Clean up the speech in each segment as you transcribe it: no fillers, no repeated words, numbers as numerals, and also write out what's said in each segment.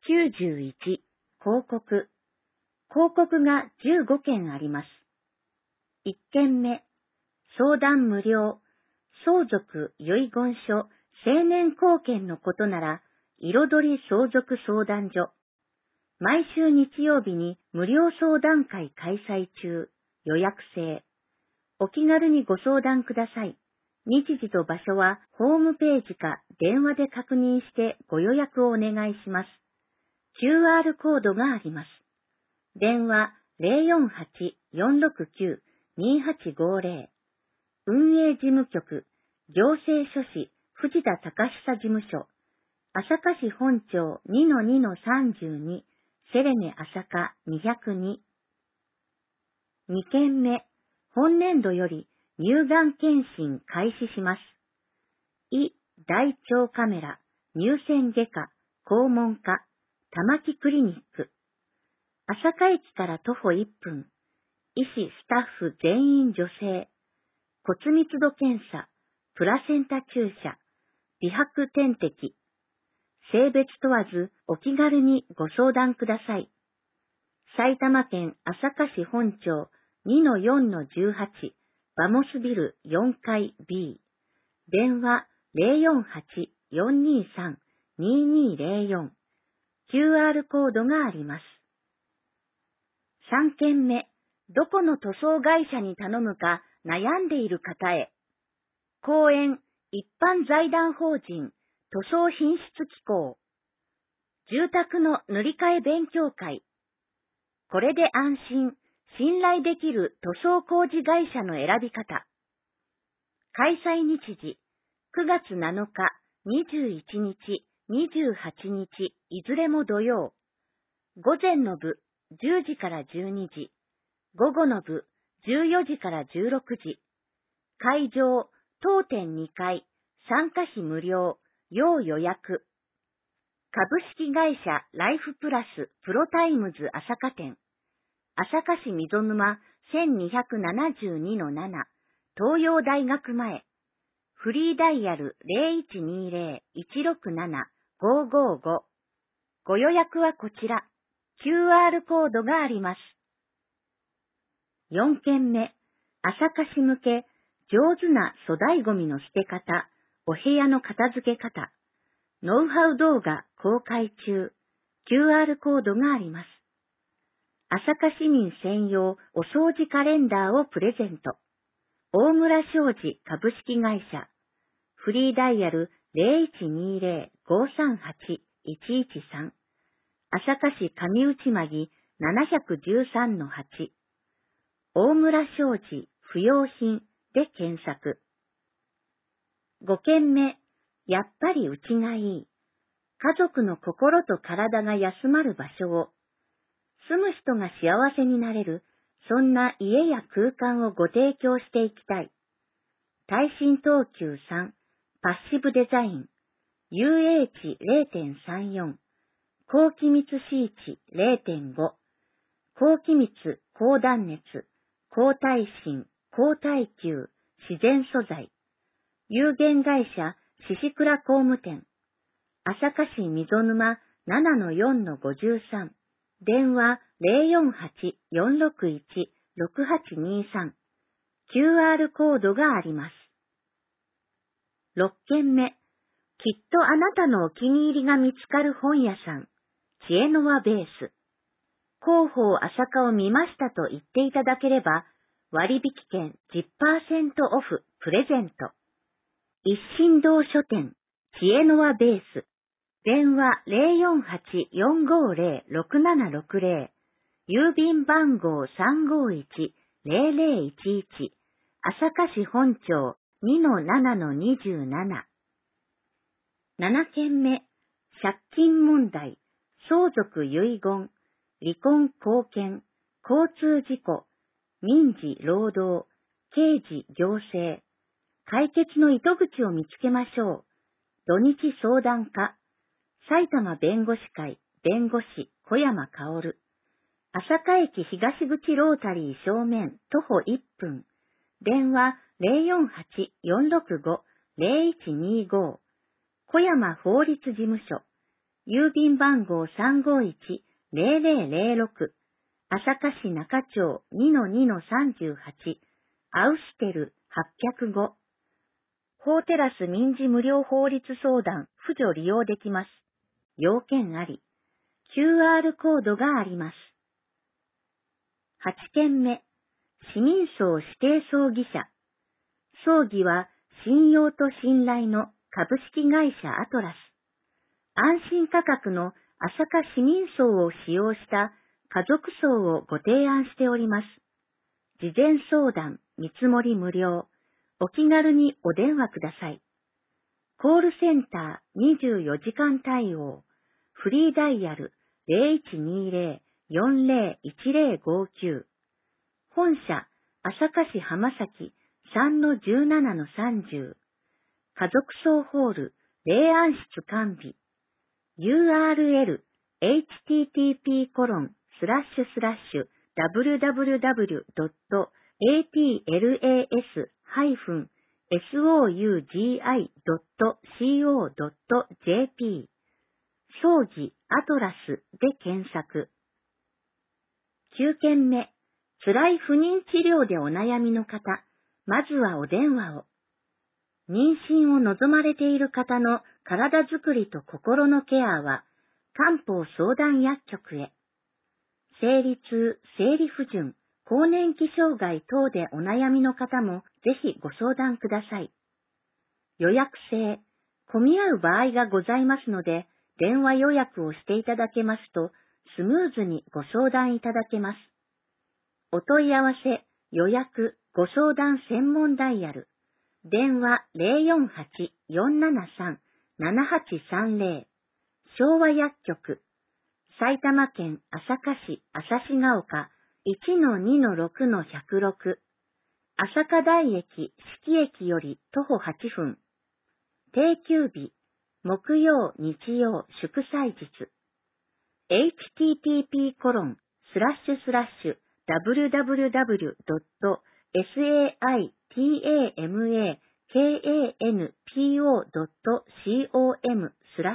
91、広告。広告が15件あります。1件目、相談無料、相続遺言書、成年後見のことなら、彩り相続相談所。毎週日曜日に無料相談会開催中、予約制。お気軽にご相談ください。日時と場所はホームページか電話で確認してご予約をお願いします。QR コードがあります。電話048-469-2850。運営事務局、行政書士、藤田隆久事務所。朝霞市本町 2-2-32、セレネ朝霞202。2件目、本年度より乳がん検診開始します。胃大腸カメラ、乳腺外科、肛門科、玉木クリニック。朝霞駅から徒歩1分。医師スタッフ全員女性。骨密度検査、プラセンタ注射、美白点滴。性別問わずお気軽にご相談ください。埼玉県朝霞市本町 2-4-18 バモスビル4階 B。電話048-423-2204。QR コードがあります。3件目、どこの塗装会社に頼むか悩んでいる方へ。公園一般財団法人塗装品質機構。住宅の塗り替え勉強会。これで安心、信頼できる塗装工事会社の選び方。開催日時、9月7日、21日、28日、いずれも土曜。午前の部、10時から12時。午後の部、14時から16時。会場、当店2階、参加費無料、要予約。株式会社ライフプラスプロタイムズ朝霞店。朝霞市溝沼 1272-7、東洋大学前。フリーダイヤル 0120-167-555。ご予約はこちら。QR コードがあります。4件目、朝霞市向け、上手な粗大ゴミの捨て方、お部屋の片付け方、ノウハウ動画公開中、QR コードがあります。朝霞市民専用お掃除カレンダーをプレゼント。大村商事株式会社。フリーダイヤル 0120-538-113。朝霞市上内間 713-8。大村商事不用品で検索。5件目、やっぱりうちがいい。家族の心と体が休まる場所を。住む人が幸せになれる、そんな家や空間をご提供していきたい。耐震等級3、パッシブデザイン、UH 0.34、高気密シーチ 0.5、高気密、高断熱、高耐震、高耐久、自然素材。有限会社、獅子倉工務店。朝霞市溝沼 7-4-53。電話048-461-6823。QR コードがあります。6件目。きっとあなたのお気に入りが見つかる本屋さん。知恵の輪ベース。広報朝霞を見ましたと言っていただければ、割引券 10% オフプレゼント。一心堂書店、知恵の輪ベース。電話048-450-6760。郵便番号351-0011。朝霞市本町 2-7-27。7件目。借金問題、相続遺言、離婚後見、交通事故、民事労働、刑事行政。解決の糸口を見つけましょう。土日相談課。埼玉弁護士会弁護士小山薫。朝霞駅東口ロータリー正面徒歩1分。電話048-465-0125。小山法律事務所。 郵便番号351-0006、朝霞市中町 2-2-38、アウシテル805。法テラス民事無料法律相談、扶助利用できます。要件あり。QR コードがあります。8件目、市民葬指定葬儀社。葬儀は信用と信頼の株式会社アトラス。安心価格の朝霞市民葬を使用した家族葬をご提案しております。事前相談、見積もり無料。お気軽にお電話ください。コールセンター24時間対応。フリーダイヤル 0120-401059。本社、朝霞市浜崎 3-17-30。家族葬ホール、霊安室完備。URL http://www.atlas-sougi.co.jp 葬儀アトラスで検索。9件目、辛い不妊治療でお悩みの方、まずはお電話を。妊娠を望まれている方の体づくりと心のケアは、漢方相談薬局へ。生理痛、生理不順、更年期障害等でお悩みの方もぜひご相談ください。予約制、混み合う場合がございますので、電話予約をしていただけますと、スムーズにご相談いただけます。お問い合わせ、予約、ご相談専門ダイヤル。電話048-473-7830。昭和薬局。埼玉県朝霞市朝霞ヶ丘 1-2-6-106。朝霞台駅、四季駅より徒歩8分。定休日、木曜、日曜、祝祭日。http://www.sitamakano.com/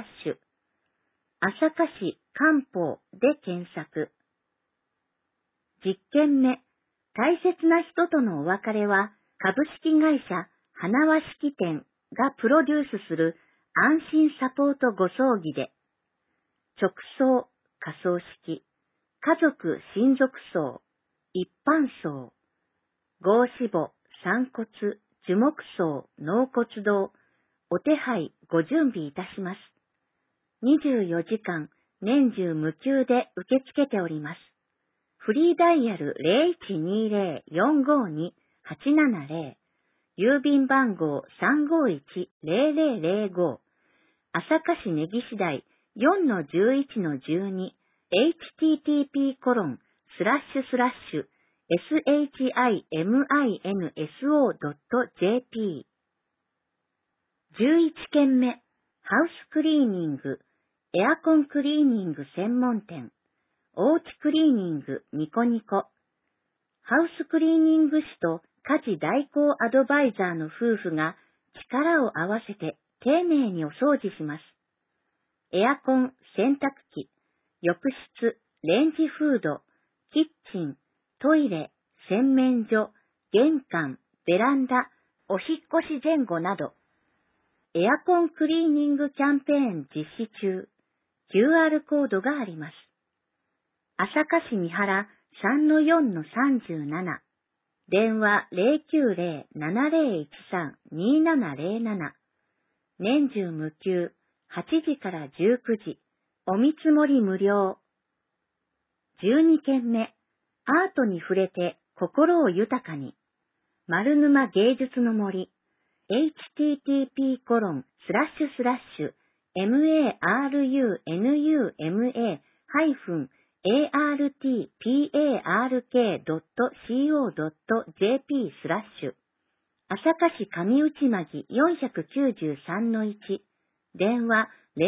朝霞市漢方で検索。10件目、大切な人とのお別れは、株式会社花輪式典がプロデュースする安心サポートご葬儀で、直葬、火葬式、家族親族葬、一般葬、合死母、散骨、樹木葬、納骨堂、お手配ご準備いたします。24時間、年中無休で受け付けております。フリーダイヤル 0120-452-870。郵便番号351-0005。朝霞市根岸台 4-11-12。http://shiminso.jp 11件目、ハウスクリーニング、エアコンクリーニング専門店、おうちクリーニングニコニコ。ハウスクリーニング士と家事代行アドバイザーの夫婦が力を合わせて丁寧にお掃除します。エアコン、洗濯機、浴室、レンジフード、キッチン、トイレ、洗面所、玄関、ベランダ、お引っ越し前後など、エアコンクリーニングキャンペーン実施中、QR コードがあります。朝霞市三原 3-4-37。電話 090-7013-2707。年中無休、8時から19時。お見積もり無料。12件目。アートに触れて心を豊かに。丸沼芸術の森。marunuma-artpark.co.jp/ 朝霞市上内間 493-1。電話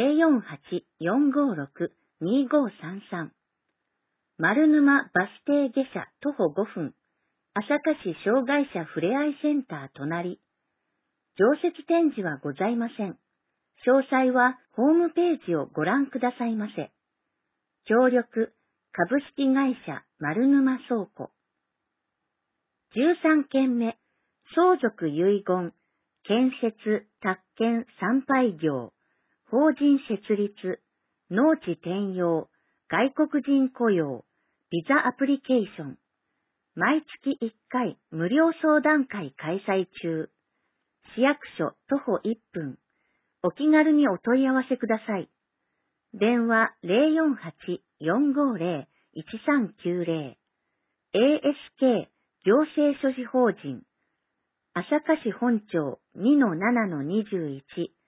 048-456-2533。丸沼バス停下車徒歩5分。朝霞市障害者ふれあいセンター隣。常設展示はございません。 詳細はホームページをご覧くださいませ。協力株式会社丸沼倉庫。13件目、相続遺言、建設、宅建、参拝業、法人設立、農地転用、外国人雇用、ビザアプリケーション。毎月1回無料相談会開催中。市役所徒歩1分。お気軽にお問い合わせください。電話 048-450-1390 ASK 行政書士法人朝霞市本町 2-7-21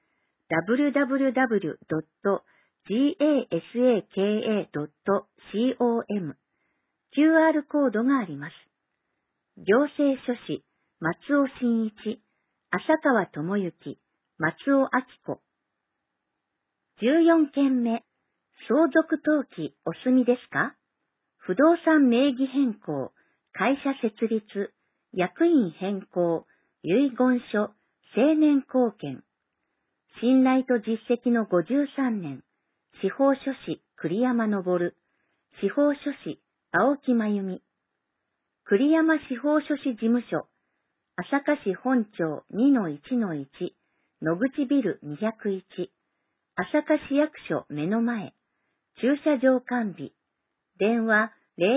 www.gasaka.com QR コードがあります。行政書士松尾真一、浅川智之、松尾明子。14件目、相続登記お済みですか？不動産名義変更、会社設立、役員変更、遺言書、成年後見。信頼と実績の53年、司法書士栗山昇、司法書士青木真由美。栗山司法書士事務所、朝霞市本町 2-1-1、野口ビル201、朝霞市役所目の前、駐車場完備、電話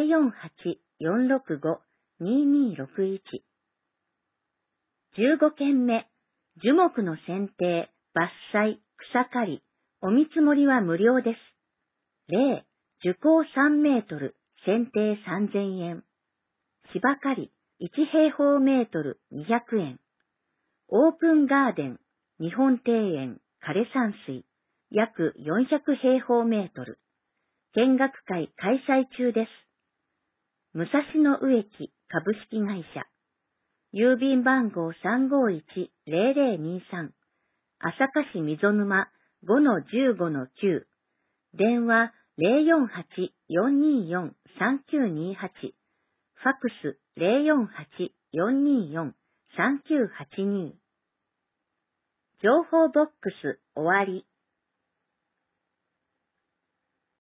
048-465-2261。15件目、樹木の剪定、伐採、草刈り、お見積もりは無料です。例、樹高3メートル、剪定3000円。芝刈り、1平方メートル200円。オープンガーデン、日本庭園、枯山水、約400平方メートル。見学会開催中です。武蔵野植木株式会社。郵便番号351-0023。朝霞市溝沼 5-15-9。電話048-424-3928。ファクス 048-424-3982。情報ボックス終わり。